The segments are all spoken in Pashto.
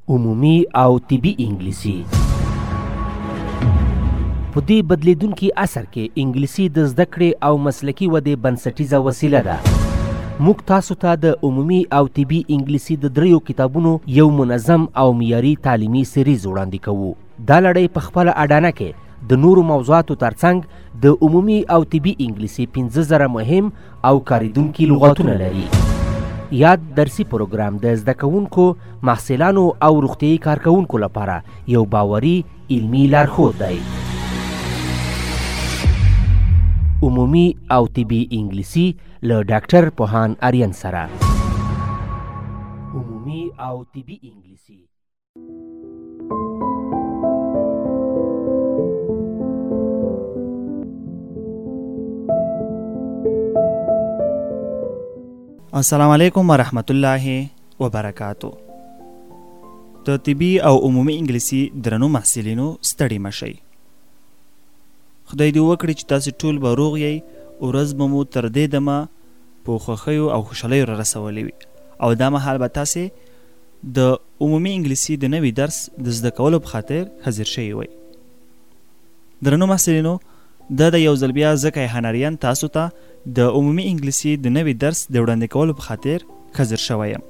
عمومي او طبي انګلیسي. په دې بدلیدونکي عصر کې انګلیسي د زده کړې او مسلکي ودې بنسټیزه وسیله ده. موږ تاسو ته د عمومي او طبي انګلیسي د 3 کتابونو یو منظم او معیاري تعلیمي سریز وړاندې کوو. دا لړۍ په خپله اډانه کې د نورو موضوعاتو ترڅنګ د عمومي او طبي انګلیسي 15,000 مهم او کاریدونکي لغتونه لري. یاد درسي پروګرام د زده کوونکو، محصلانو او روغتیايي کارکوونکو لپاره یو باوري علمي لارښود دی. عمومي او طبي انګلیسي له ډاکټر پوهان آریان سره. عمومي او طبي انګلیسي. السلام علیکم ورحمت الله وبرکاتو. د طبي او عمومي انګلیسي درنو محصلینو ستړي مشئ. خدای دې وکړي چې تاسو ټول به روغ یئ، ورځ به مو تر دې دمه په خوښیو او خوشحالیو را رسولې وي او دا مهال به تاسې د عمومي انګلیسي د نوي درس د زده کولو په خاطر حاضر شوي وئ. درنو محصلینو، دا د یو ځل بیا زه کیهان آریان تاسو ته د عمومي انګلیسي د نوي درس د وړاندې کولو په خاطر حاضر شوی یم.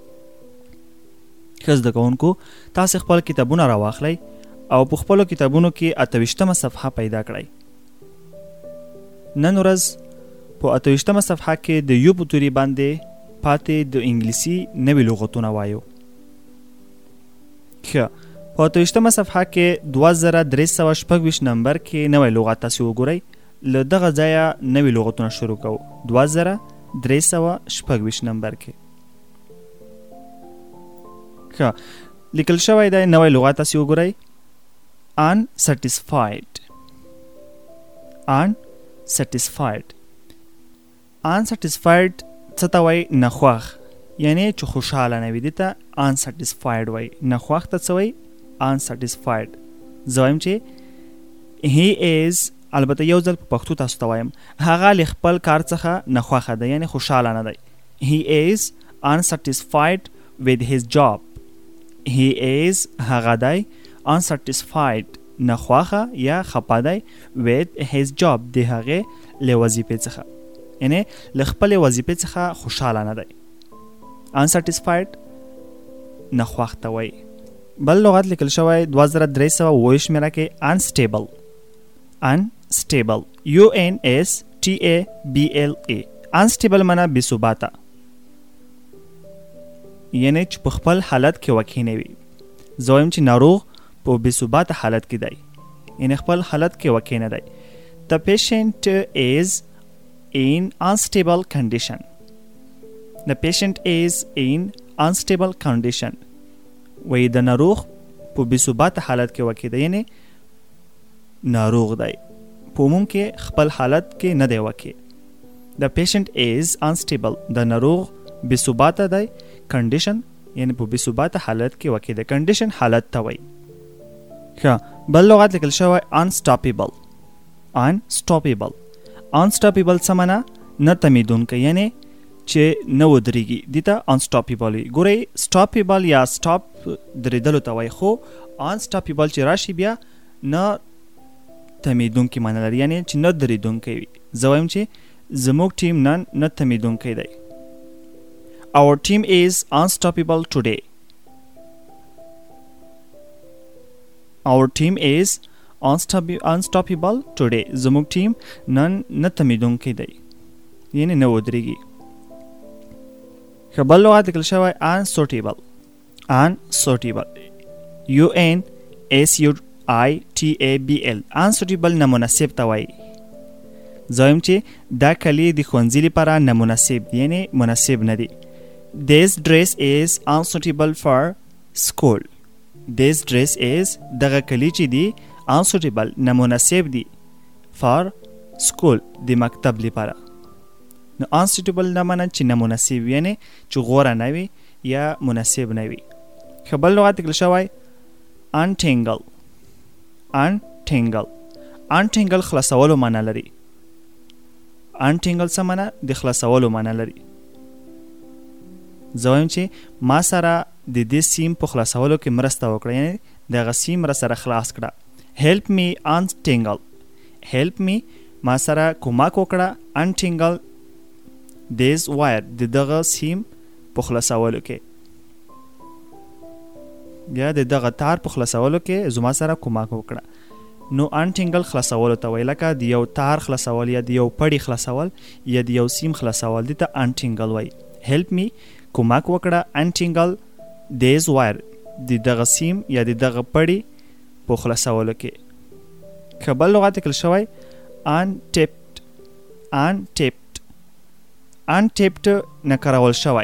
ښه زده کوونکو، تاسې خپل کتابونه راواخلئ او په خپلو کتابونو کې 28مه صفحه پیدا کړئ. نن ورځ په 28مه صفحه کې د یو په توري باندې پاتې د انګلیسي نوي لغتونه وایو. ښه، په 28مه صفحه کې 2326 نمبر کې نوی لغت تاسې وګورئ. له دغه ځایه نوي لغتونه شروع کوو. 2326 نمبر کې ښه لیکل شوی دی. نوی لغت تاسې وګورئ. unsatisfied. unsatisfied څه ته وایي؟ نخواخ، یعنی چې خوشحاله نه وي. دې ته unsatisfied وایي. نخواخ ته څه وایي؟ unsatisfied. زه وایم چې he is، البته یو ځل په پښتو تاسو ته وایم، هغه له خپل کار څخه نخواخه ده، یعنی خوشحاله نه دی. he is unsatisfied with his job. he is، هغه دی، unsatisfied، نخواخه یا خپه دی، with his job، د هغې له وظیفې څخه، یعنی له خپلې وظیفې څخه خوشحاله نه دی. unsatisfied نخواخ ته وایي. بل لغت لیکل شوی 2327 شمیره کې unstable. unstable UNSTABLE. unstable معنا بې ثباته، یعنی چې په خپل حالت کې وقع نه وي. زه وایم چې ناروغ په بې ثباته حالت کې دی، یعنی خپل حالت کې وقع نه دی. The patient is in unstable condition. The patient is in unstable condition. وایي د ناروغ په بې ثباته حالت کې وقع دی، یعنی ناروغ دی، په عموم کې خپل حالت کې نه دی وقع. The patient is unstable. د ناروغ بې ثباته دی. condition یعنی په بې ثباته حالت کې وقع دی. condition حالت ته وایي. ښه، بل لغت لیکل شوی unstoppable. unstoppable څه معنا؟ نه تمیدونکی، یعنی چې نه ودرېږي. دې ته unstoppable وي. ګورئ، stoppable یا stop درېدلو ته وایي، خو unstoppable چې راشي بیا نه تمیدونکی معنا لري، یعنی چې نه درېدونکی وي. زه وایم چې زموږ ټیم نن نه تمیدونکی دی. Our team is unstoppable today. Our team is unstoppable today. زموږ ټیم نن نه تمیدونکی دی، یعنی نه ودرېږي. ښه، بل لغت لیکل شوی unsuitable. UNSUITABLE. unsuitable نامناسب ته وایي. زه وایم چې دا کلی د ښوونځي لپاره نامناسب دی، یعنی مناسب نه دی. This dress is unsuitable for school. This dress is، دغه کلی چې دی، unsuitable نامناسب دی، for school د مکتب لپاره. نو unsuitable نه معنا چې نامناسب، یعنی چې غوره نه وي یا مناسب نه وي. ښه، بل لغت لیکل شوی untangle. untangle خلاصولو معنا لري. untangle څه معنا؟ د خلاصولو معنا لري. زه وایم چې ما سره د دې سیم په خلاصولو کې مرسته وکړه، یعنی دغه سیم را سره خلاص کړه. help me untangle، help me ما سره کومک وکړه untangle this wire، د دغه سیم په خلاصولو کې یا د دغه تار په خلاصولو کې زما سره کومک وکړه. نو انټینګل خلاصولو ته وایي، لکه د یو تار خلاصول یا د یو پړی خلاصول یا د یو سیم خلاصول، دې ته انټینګل وایي. help me کومک وکړه انټینګل this wire، د دغه سیم یا د دغه پړی په خلاصولو کې. که بل لغت لیکل شوی untapped، untapped، untapped نه کارول شوی،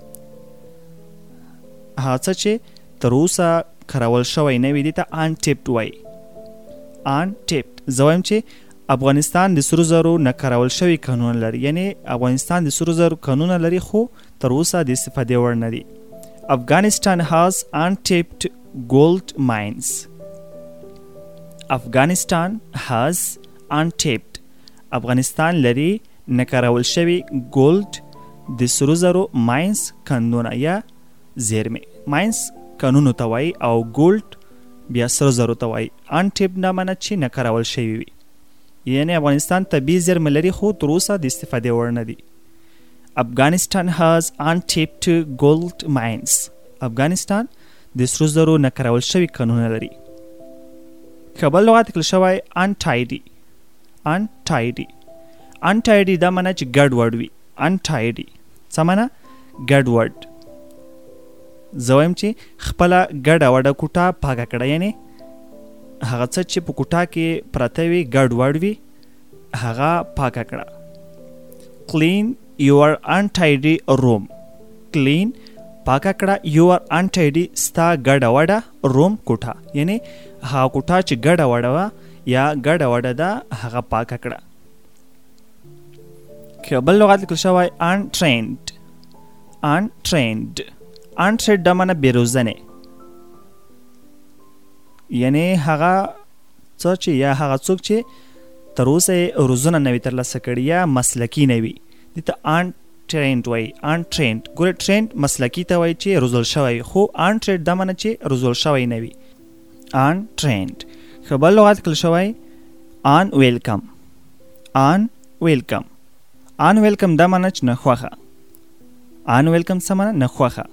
هغه څه چې تر اوسه کارول شوی نه وي دې ته untapped وایي. untapped زه وایم چې افغانستان د سرو زرو نه کارول شوي کانونه لري، یعنی افغانستان د سرو زرو کانونه لري خو تر اوسه د استفادې وړ نه دي. Afghanistan has untapped gold mines. Afghanistan has untapped، افغانستان لري نه کارول شوي gold د سرو زرو mines کانونه یا زیرمې. mines کانونو ته وایي او gold بیا سرو زرو ته وایي. untapped نه معنی چې نه کارول شوي وي، یعنی افغانستان طبیعي زیرمې لري خو تر اوسه د استفادې وړ نه دي. Afghanistan has untapped gold mines. افغانستان د سرو زرو نه کارول شوي کانونه لري. که بل لغت لیکل شوی untidy، untidy، untidy دا معنی چې ګډوډ وي. untidy څه معنی؟ ګډوډ. زه وایم چې خپله ګډه وډه کوټه پاکه کړه، یعنی هغه څه چې په کوټه کې پراته وي ګډوډ وي هغه پاکه کړه. clean your untidy room، clean پاکه کړه your untidy ستا ګډه وډه room کوټه، یعنی هغه کوټه چې ګډه وډه وه یا ګډه وډه ده هغه پاکه کړه. که بل لغت لیکل شوی untrained، untrained، untrained دا معنی بېروزنې، یعنی هغه څه چې یا هغه څوک چې تر اوسه یې روزنه نه وي ترلاسه کړې یا مسلکي نه وي، دې ته untrained وایي. untrained ګوره trained مسلکي ته وایي چې روزل شوی، خو untrained دا معنی چې روزل شوی نه وي. untrained. که بل لغت لیکل شوی unwelcome، unwelcome، unwelcome دا معنی چې ناخوښه. unwelcome څه معنی؟ ناخوښه.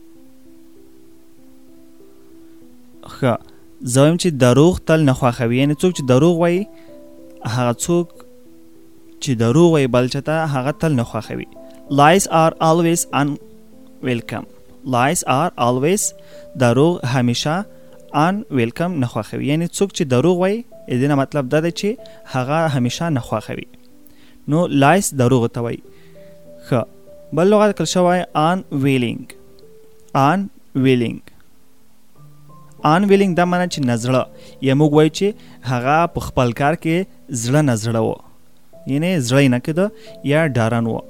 ښه زه وایم چې دروغ تل نه خوښوي، یعنی څوک چې دروغ وایي هغه څوک چې دروغ وایي بل چاته هغه تل نه خوښوي. lies are always unwelcome، lies are always دروغ همیشه unwelcome نه خوښوي، یعنی څوک چې دروغ وایي دې نه مطلب دا دی چې هغه همیشه نه خوښوي. نو lies دروغ ته وایي. ښه بل لغت لیکل شوی unwilling، unwilling، unwilling دا معنی چې نزړه، یا موږ وایو چې هغه په خپل کار کې زړه نزړه و، یعنی زړه یې نه کېده یا ډارن و.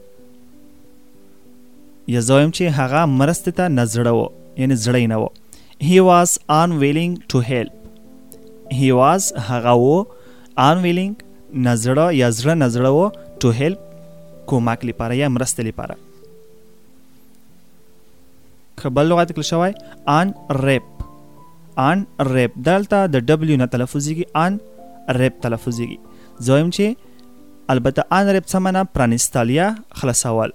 یا زه وایم چې هغه مرستې ته نزړه و، یعنی زړه یې نه و. he was unwilling to help، he was هغه و unwilling نزړه یا زړه نزړه و to help کومک لپاره یا مرستې لپاره. که بل لغت لیکل شوی unwrap، unwrap دلته د W نه تلفظیږي unwrap تلفظیږي. زه وایم چې البته unwrap څه معنی؟ پرانیستل یا خلاصول.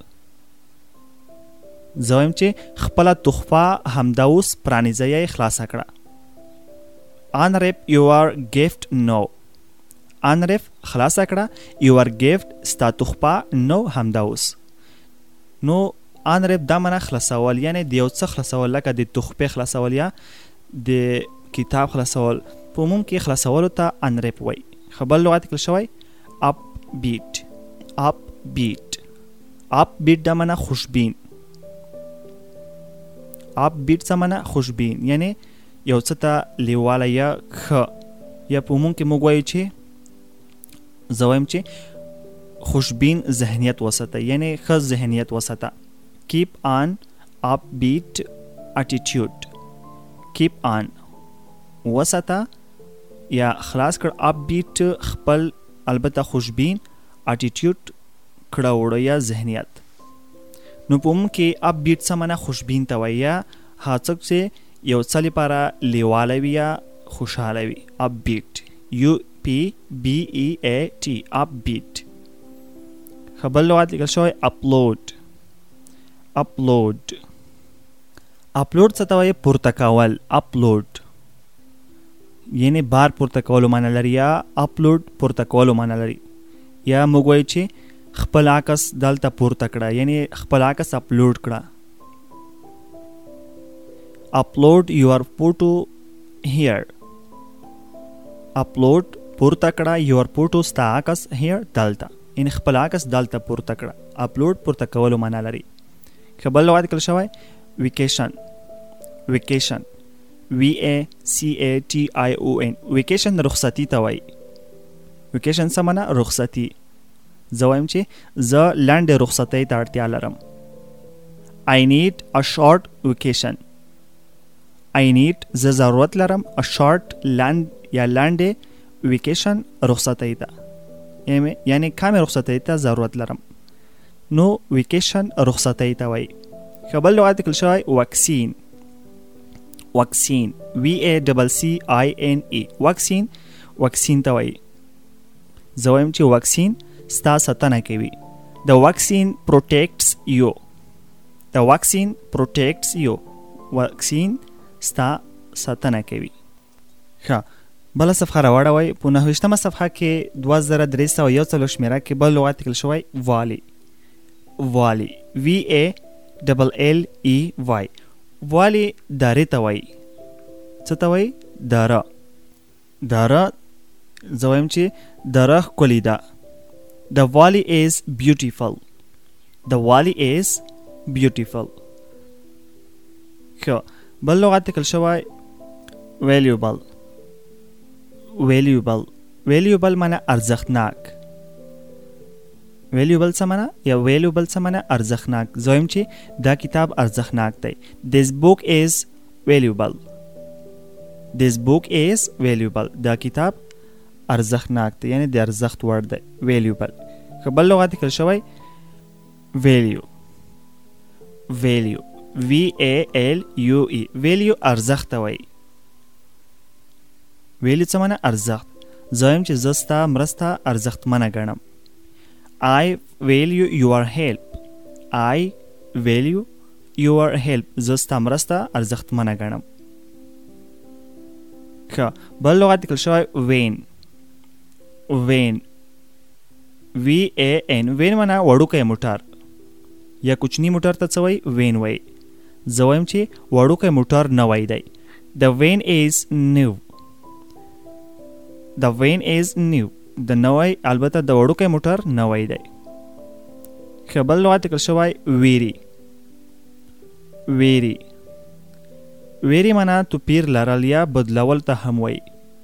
زه وایم چې خپله تحفه همدا اوس پرانیزه یا خلاصه کړه. unwrap your gift now، unwrap خلاصه کړه your gift ستا تحفه نو همدا اوس. نو unwrap دا معنی خلاصول، یعنی د یو څه خلاصول، لکه د تحفې خلاصول یا د کتاب خلاصول. په عموم کې خلاصولو ته unwrap وایي. خبر لغت لیکل شوی upbeat، upbeat، upbeat دا معنی خوشبین. upbeat څه معنی؟ خوشبین، یعنی یو څه ته لیواله یا ښه، یا په عموم کې موږ وایو چې زه وایم چې خوشبین ذهنیت وساته، یعنی ښه ذهنیت وساته. keep on upbeat attitude، keep on وساته یا خلاص کړ upbeat خپل البته خوشبین attitude کړه وړه یا ذهنیت. نو په عموم کې upbeat څه معنی؟ خوشبین ته وایي یا څوک چې یو څه لپاره لیواله وي یا خوشحاله وي. upbeat UPBEAT upbeat. ښه بل لغت لیکل شوی upload. upload څه ته وایي؟ پورته کول. upload یعنی بار پورته کولو معنی لري یا upload پورته کولو معنی لري. یا موږ وایو چې خپل عکس دلته پورته کړه یعنی خپل عکس upload کړه. upload your photo here. upload پورته کړه your photo ستا عکس here دلته یعنی خپل عکس دلته پورته کړه. upload پورته کولو معنی لري. ښه بل لغت لیکل شوی vacation. VACATION. vacation رخصتي ته وایي. vacation څه معنی؟ رخصتي. زه وایم چې زه لنډې رخصتۍ ته اړتیا لرم. I need a short vacation. I need زه ضرورت لرم a short یا لنډې vacation رخصتۍ ته یعنی کمې رخصتۍ ته ضرورت لرم. نو vacation رخصتۍ ته وایي. ښه بل لغت لیکل شوی vaccine. VACCINE. vaccine ته وایي. زه وایم چې vaccine ستا ساتنه کوي. The vaccine protects you. vaccine ستا ساتنه کوي. ښه بله صفحه راوړوئ. په 9 صفحه کې 2341 شمیره کې بل لغت لیکل شوی والي. VALLEY. والي دارې ته وایي. څه ته وایي؟ داره. زه وایم چې داره ښکلې ده. The valley is beautiful. ښه بل لغت لیکل شوی valuable. معنی ارزښتناک. valuable څه معنی؟ یا valuable څه معنی؟ ارزښتناک. زه وایم چې دا کتاب ارزښتناک دی. This book is valuable. دا کتاب ارزښتناک دی یعنی د ارزښت وړ دی. valuable. ښه بل لغت لیکل شوی value. value ارزښت ته وایي. value څه معنی؟ ارزښت. زه وایم چې زه ستا مرسته ارزښتمنه ګڼم. I value your help. زه ستا مرسته ارزښتمنه ګڼم. ښه بل لغت لیکل شوی vain. VAN معنی وړوکی موټر یا کوچنی موټر ته څه وایي؟ vain وایي. زه وایم چې وړوکی موټر نوی دی. The van is new. د نوی البته د وړوکی موټر نوی دی. ښه بل لغت لیکل شوی ویری معنی توپیر لرل یا بدلول ته هم وایي.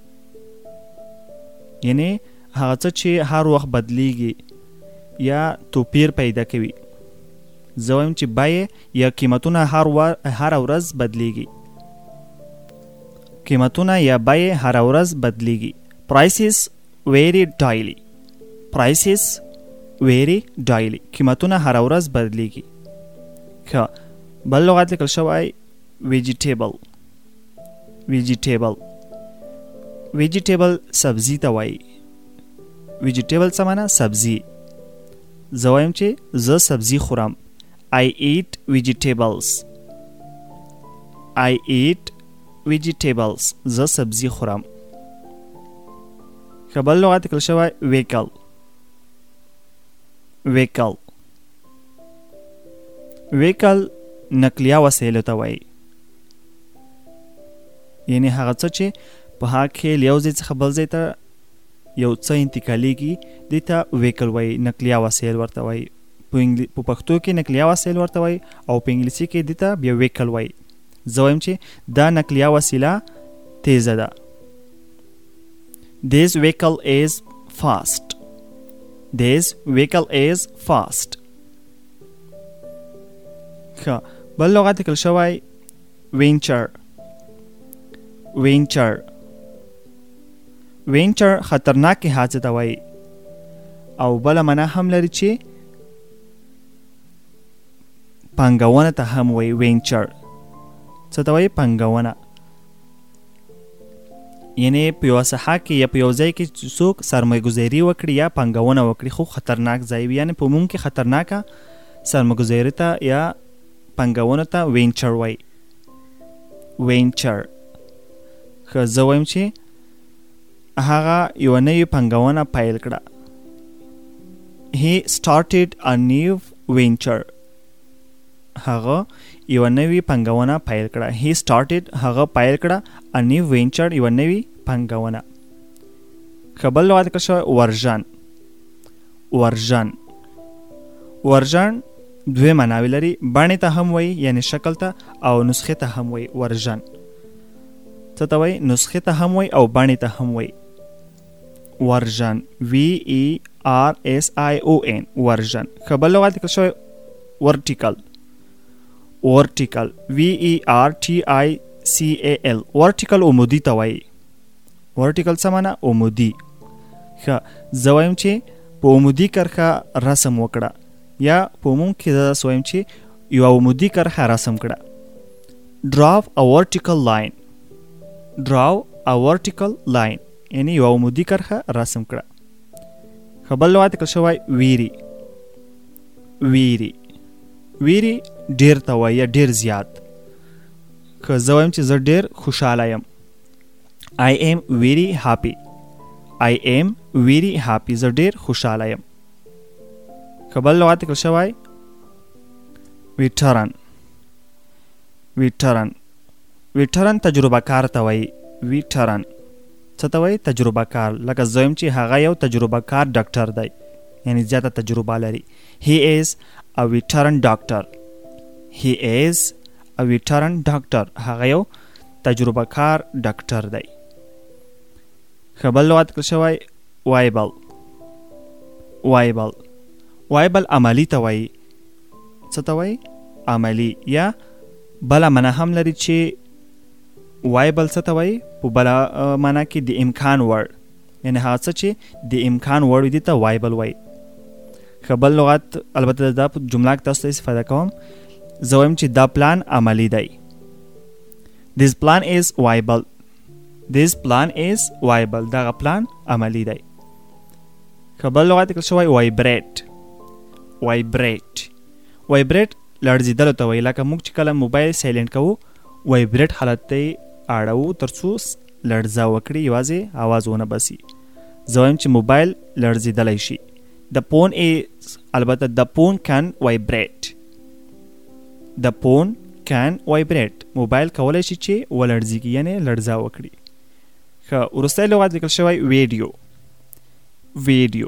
یعنی هغه څه چې هر وخت بدلیږي یا توپیر پیدا کوي. زه وایم چې بیې یا قیمتونه هر ورځ بدلیږي. Prices vary daily. قیمتونه هر ورځ بدلیږي. ښه بل لغت لیکل شوی vegetable. سبزی ته وایي. vegetable څه معنی؟ سبزی. زه وایم چې زه سبزی خورم. I eat vegetables. زه سبزی خورم. ښه بل لغت لیکل شوی vehicle. نقلیه وسیله ته وایي. یعنی هغه څه چې په هغه کې له یو ځای څخه بل ځای ته یو څه انتقالیږي دې ته ویکل وایي. نقلیه وسایل ورته وایي. په پښتو کې نقلیه وسایل ورته وایي او په انګلیسي کې دې ته بیا ویکل وایي. زه وایم چې دا نقلیه وسیله تیزه ده. This vehicle is fast. ښه بل لغت لیکل شوی venture. خطرناکې حادثې ته وایي او بله معنا هم لري چې پانګونه ته هم وایي venture. څه ته وایي؟ پنګونه. یعنی په یوه ساحه کې یا په یو ځای کې چې څوک سرمایه ګذاري وکړي یا پنګونه وکړي خو خطرناک ځای وي، یعنی په عموم کې خطرناکه سرمایه ګذاري ته یا پنګونو ته وینچر وایي. وینچر. ښه زه وایم چې هغه یوه نوې پنګونه پیل کړه. He started a new venture. هغه یوه نوې پنګونه پیل کړه. He started هغه پیل کړه a new venture یوه نوې پنګونه. ښه بل لغت کړل شوی ورژن. ورژن. ورژن دوی معناوې لري. بڼې ته هم وایي یعنی شکل ته، او نسخې ته هم وایي. ورژن څه ته وایي؟ نسخې ته هم وایي او بڼې ته هم وایي. ورژن. VERSION. ورژن. ښه بل لغت کړل شوی ورټیکل. ورټیکل. VERTICAL. ورټیکل عمودي ته وایي. ورټیکل څه معنا؟ عمودي. ښه زه وایم چې په عمودي کرښه رسم وکړه، یا په عموم کې زه داسې وایم چې یوه عمودي کرښه رسم کړه. Draw a vertical line. Draw a vertical line یعنی یوه عمودي کرښه رسم کړه. ښه بل لغت کړل شوی ویري. ویري. ویري ډېر ته وایي یا ډېر زیات. که زه وایم چې زه ډېر خوشحاله یم. I am very happy. I am very happy. زه ډېر خوشحاله یم. که بل لغت کړل شوی ویټرن. ویټرن. ویټرن تجربه کار ته وایي. ویټرن څه ته وایي؟ تجربه کار. لکه زه وایم چې هغه یو تجربه کار ډاکټر دی، یعنی زیاته تجربه لري. He is a veteran doctor. He is a veteran doctor. هغه یو تجربه کار ډاکټر دی. ښه بل لغت کړل شوی وایبل. وایبل. وایبل عملي ته وایي. څه ته وایي؟ عملي. یا بله معنا هم لري چې وایبل څه ته وایي؟ په بله معنا کې د امکان وړ، یعنی هغه څه چې د امکان وړ وي دې ته وایبل وایي. ښه بل لغت البته دا په جمله کې تاسو ته استفاده کوم. زه وایم چې دا پلان عملي دی. This plan is viable. This plan is viable. دغه پلان عملي دی. ښه بل لغت کړل شوی وایبریټ. وایبریټ. وایبریټ لړزېدلو ته وایي. لکه موږ چې کله موبایل سایلنټ کوو وایبریټ حالت ته یې اړوو تر څو لړزه وکړي، یوازې آواز ونه بسي. زه وایم چې موبایل لړزېدلی شي. The phone is البته the phone can vibrate. The phone can vibrate. موبایل کولی شي چې ولړزېږي یعنې لړزه وکړي. ښه وروستی لغت لیکل شوی ویډیو. ویډیو.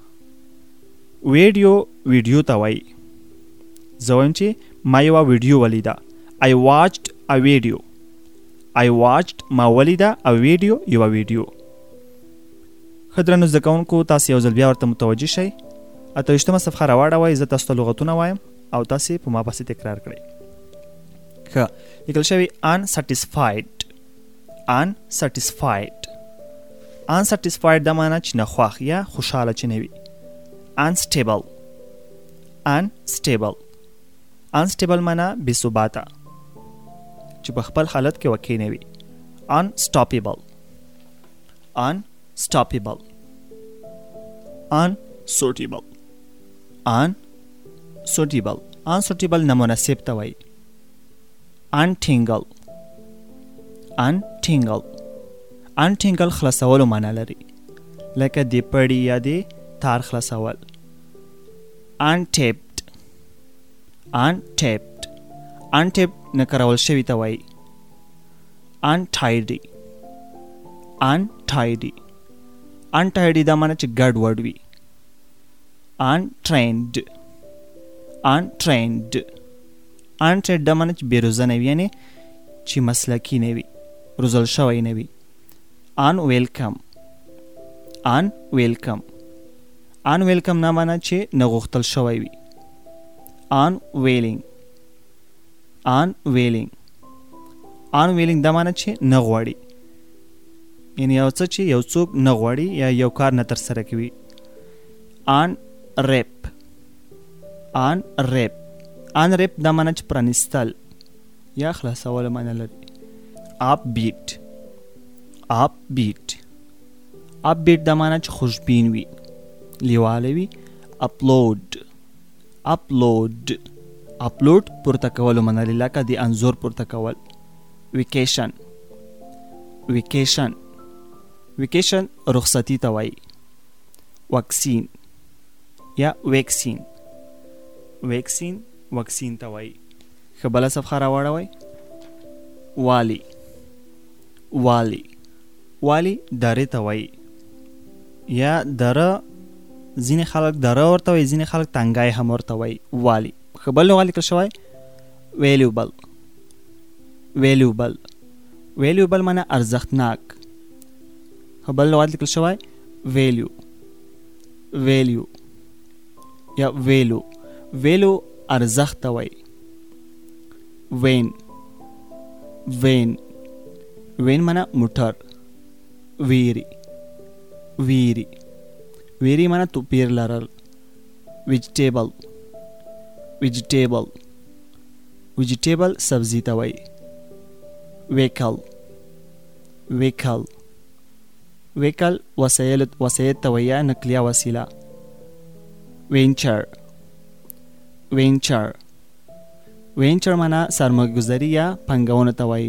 ویډیو ویډیو ته وایي. زه وایم چې ما یوه ویډیو ولیده. I watched a video. I watched ما ولیده a video یوه ویډیو. ښه درنو زده کوونکو تاسې یو ځل بیا ورته متوجه شئ. 28مه صفحه راواړوئ. زه تاسو ته لغتونه وایم او تاسې په ما پسې تکرار کړئ. ښه لیکل شوي unsatisfied. unsatisfied. unsatisfied دا معنا چې نخواښ یا خوشحاله چې نه وي. unstable. unstable. unstable معنا بې ثباته چې په خپل حالت کې وقع نه وي. unstoppable. unstoppable. unsuitable. unsuitable. unsuitable نامناسب ته وایي. untangle. untangle. untangle خلاصولو معنا لري، لکه د پړي یا د تار خلاصول. untaped. untaped. untaped نه کارول شوي ته وایي. untidy. untidy. untidy دا معنا چې ګډ وډ وي. untrained. untrained. untrained دا معنا چې بې روزنه وي، یعنې چې مسلکي نه وي، روزل شوی نه وي. unwelcome. unwelcome. unwelcome نه معنا چې نه غوښتل شوی وي. unwilling. unwilling. unwilling دا معنا چې نه غواړي، یعنی یو څه چې یو څوک نه غواړي یا یو کار نه ترسره کوي. unwrap. unwrap. unwrap دا معنا چې پرانیستل یا خلاصول معنی لري. upbeat upbeat upbeat د معنی چې خوشبین وي، لیواله وي. upload پورته کول معنی لري، لکه د انځور پورته کول. vacation رخصتی ته وایي. vaccine یا vaccine ته وایي. ښه بله صفحه راواړوئ. والی درې ته وایي، یا دره ځینې خلک دره ورته وایي، ځینې خلک تنګای هم ورته وایي. والی. ښه بل لغت لیکل شوی valuable معنی ارزښتناک. ښه بل لغت لیکل شوی value یا value ارزښت ته وایي. وین معنی موټر. ویری معنی توپیر لرل. vegetable سبزی ته وایي. vehicle وسایل ته وایي یا نقلیه وسیله. venture معنی سرمایه‌گذاری یا پانګونه ته وایي.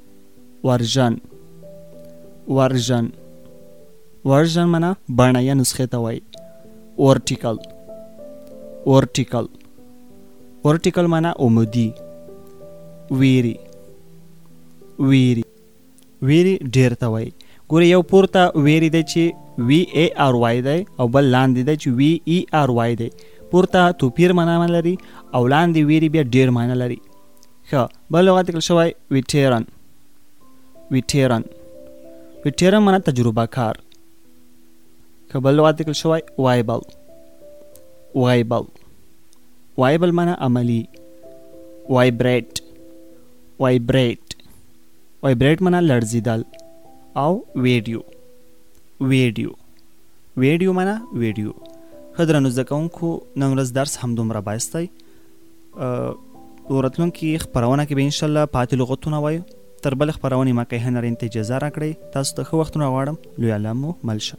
version معنی بڼه یا نسخه ته وایي. vertical معنی عمودي. ویری ډیر ته وایي. ګوره یو پورته ویری دی چې VARY دی، او بل لاندې دی چې VERY دی. پورته توپیر معنی لري او لاندې ویری بیا ډیر معنی لري. ښه بل لغت لیکل شوی veteran معنی تجربه کار. ښه بل لغت لیکل شوی viable معنی عملی. vibrate معنی لړزیدل. او ویډیو معنی ویډیو. ښه درنو زده کوونکو، نن ورځ درس همدومره بایست دی. راتلونکي خپرونه کې به انشاءالله پاتې لغتونه وایو. تر بلې خپرونې ما کوي هنرین ته اجازه راکړئ. تاسو ته ښه وختونه غواړم. لوی الله مو مل شه.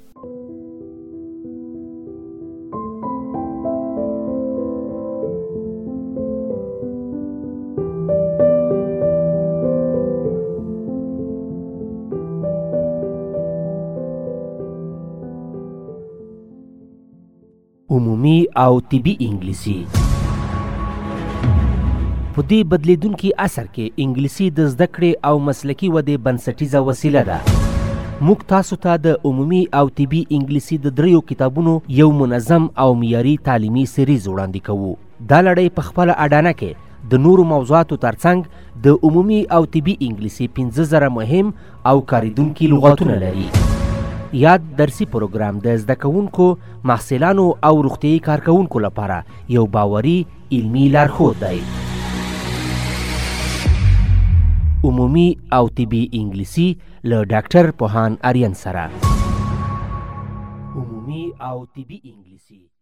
عمومي او طبي انګلیسي. په دې بدلیدونکي عصر کې انګلیسي د زده کړې او مسلکي ودې بنسټیزه وسیله ده. موږ تاسو ته د عمومي او طبي انګلیسي د 3 کتابونو یو منظم او معیاري تعلیمي سریز وړاندې کوو. دا لړۍ په خپله اډانه کې د نورو موضوعاتو ترڅنګ د عمومي او طبي انګلیسي 15,000 مهم او کاریدونکي لغتونه لري. یاد درسي پروګرام د زده کوونکو، محصلانو او روغتیايي کارکوونکو لپاره یو باوري علمي لارښود دی. عمومي او طبي انګلیسي له ډاکټر پوهان آریان سره. عمومي او طبي انګلیسي